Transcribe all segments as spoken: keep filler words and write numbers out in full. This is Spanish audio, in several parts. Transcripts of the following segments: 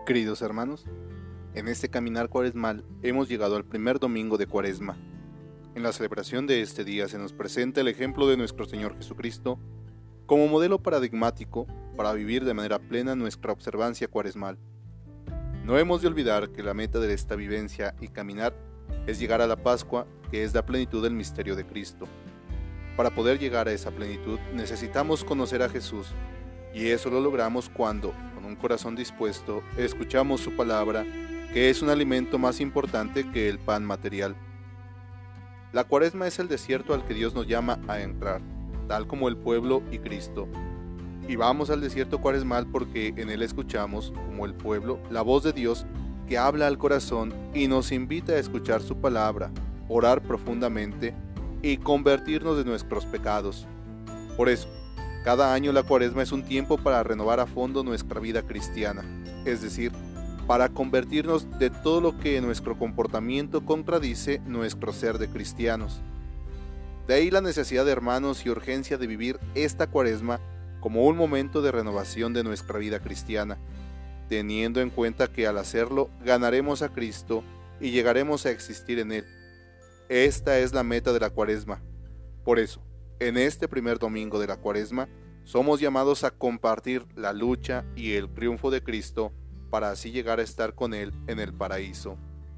Queridos hermanos, en este caminar cuaresmal hemos llegado al primer domingo de Cuaresma. En la celebración de este día se nos presenta el ejemplo de nuestro Señor Jesucristo como modelo paradigmático para vivir de manera plena nuestra observancia cuaresmal. No hemos de olvidar que la meta de esta vivencia y caminar es llegar a la Pascua, que es la plenitud del misterio de Cristo. Para poder llegar a esa plenitud necesitamos conocer a Jesús, y eso lo logramos cuando, con un corazón dispuesto, escuchamos su palabra, que es un alimento más importante que el pan material. La Cuaresma es el desierto al que Dios nos llama a entrar, tal como el pueblo y Cristo. Y vamos al desierto cuaresmal porque en él escuchamos, como el pueblo, la voz de Dios que habla al corazón y nos invita a escuchar su palabra, orar profundamente y convertirnos de nuestros pecados. Por eso, cada año la Cuaresma es un tiempo para renovar a fondo nuestra vida cristiana, es decir, para convertirnos de todo lo que en nuestro comportamiento contradice nuestro ser de cristianos. De ahí la necesidad de hermanos y urgencia de vivir esta Cuaresma como un momento de renovación de nuestra vida cristiana, teniendo en cuenta que al hacerlo ganaremos a Cristo y llegaremos a existir en Él. Esta es la meta de la Cuaresma. Por eso, en este primer domingo de la Cuaresma, somos llamados a compartir la lucha y el triunfo de Cristo para así llegar a estar con Él en el paraíso.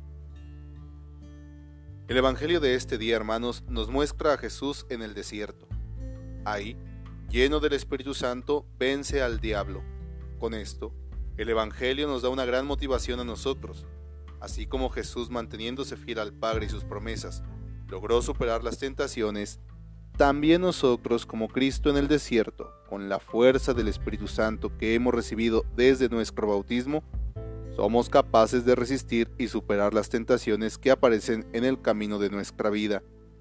El Evangelio de este día, hermanos, nos muestra a Jesús en el desierto. Ahí, lleno del Espíritu Santo, vence al diablo. Con esto, el Evangelio nos da una gran motivación a nosotros. Así como Jesús, manteniéndose fiel al Padre y sus promesas, logró superar las tentaciones, también nosotros, como Cristo en el desierto, con la fuerza del Espíritu Santo que hemos recibido desde nuestro bautismo, somos capaces de resistir y superar las tentaciones que aparecen en el camino de nuestra vida.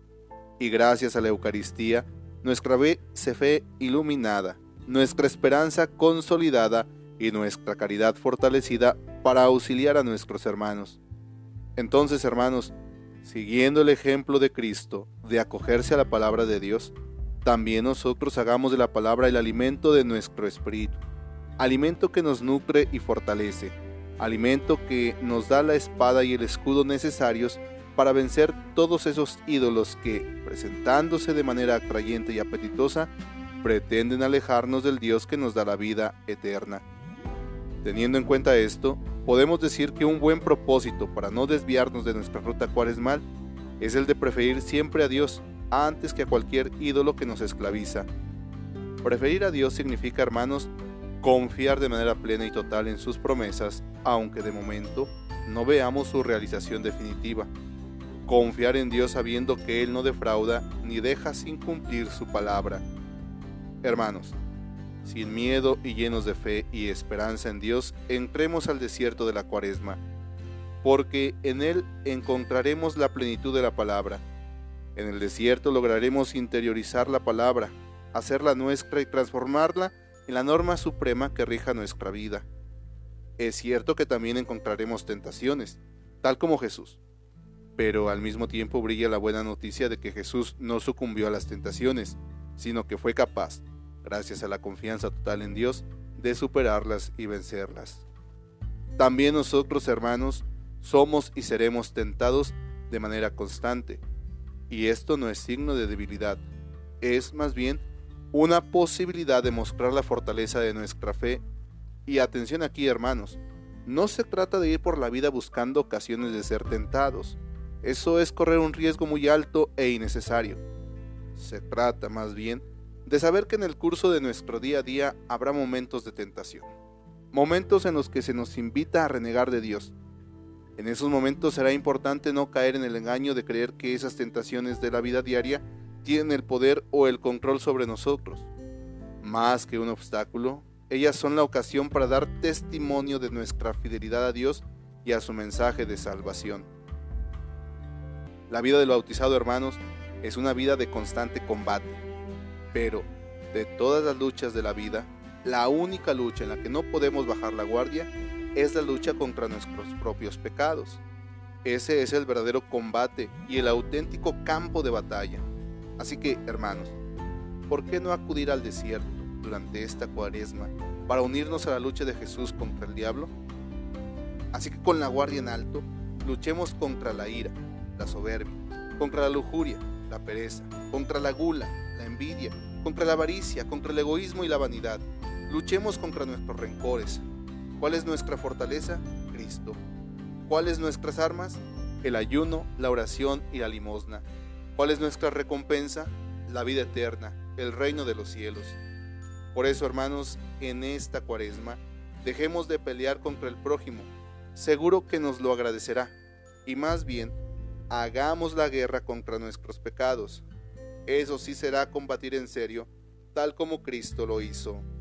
Y gracias a la Eucaristía, nuestra fe iluminada, nuestra esperanza consolidada y nuestra caridad fortalecida para auxiliar a nuestros hermanos. Entonces, hermanos, siguiendo el ejemplo de Cristo de acogerse a la palabra de Dios, también nosotros hagamos de la palabra el alimento de nuestro espíritu, alimento que nos nutre y fortalece, alimento que nos da la espada y el escudo necesarios para vencer todos esos ídolos que, presentándose de manera atrayente y apetitosa, pretenden alejarnos del Dios que nos da la vida eterna. Teniendo en cuenta esto, podemos decir que un buen propósito para no desviarnos de nuestra ruta cuaresmal es el de preferir siempre a Dios antes que a cualquier ídolo que nos esclaviza. Preferir a Dios significa, hermanos, confiar de manera plena y total en sus promesas, aunque de momento no veamos su realización definitiva. Confiar en Dios sabiendo que Él no defrauda ni deja sin cumplir su palabra. Hermanos, sin miedo y llenos de fe y esperanza en Dios, entremos al desierto de la Cuaresma, porque en él encontraremos la plenitud de la palabra. En el desierto lograremos interiorizar la palabra, hacerla nuestra y transformarla en la norma suprema que rija nuestra vida. Es cierto que también encontraremos tentaciones, tal como Jesús, pero al mismo tiempo brilla la buena noticia de que Jesús no sucumbió a las tentaciones, sino que fue capaz, gracias a la confianza total en Dios, de superarlas y vencerlas. También nosotros, hermanos, somos y seremos tentados de manera constante, y esto no es signo de debilidad, es más bien una posibilidad de mostrar la fortaleza de nuestra fe. Y atención aquí, hermanos, no se trata de ir por la vida buscando ocasiones de ser tentados, eso es correr un riesgo muy alto e innecesario. Se trata más bien de saber que en el curso de nuestro día a día habrá momentos de tentación, momentos en los que se nos invita a renegar de Dios. En esos momentos será importante no caer en el engaño de creer que esas tentaciones de la vida diaria tienen el poder o el control sobre nosotros. Más que un obstáculo, ellas son la ocasión para dar testimonio de nuestra fidelidad a Dios y a su mensaje de salvación. La vida del bautizado, hermanos, es una vida de constante combate. Pero, de todas las luchas de la vida, la única lucha en la que no podemos bajar la guardia es la lucha contra nuestros propios pecados. Ese es el verdadero combate y el auténtico campo de batalla. Así que, hermanos, ¿por qué no acudir al desierto durante esta Cuaresma para unirnos a la lucha de Jesús contra el diablo? Así que con la guardia en alto, luchemos contra la ira, la soberbia, contra la lujuria, la pereza, contra la gula, la envidia, contra la avaricia, contra el egoísmo y la vanidad. Luchemos contra nuestros rencores. ¿Cuál es nuestra fortaleza? Cristo. ¿Cuáles nuestras armas? El ayuno, la oración y la limosna. ¿Cuál es nuestra recompensa? La vida eterna, el reino de los cielos. Por eso, hermanos, en esta cuaresma, dejemos de pelear contra el prójimo. Seguro que nos lo agradecerá. Y más bien, hagamos la guerra contra nuestros pecados. Eso sí será combatir en serio, tal como Cristo lo hizo.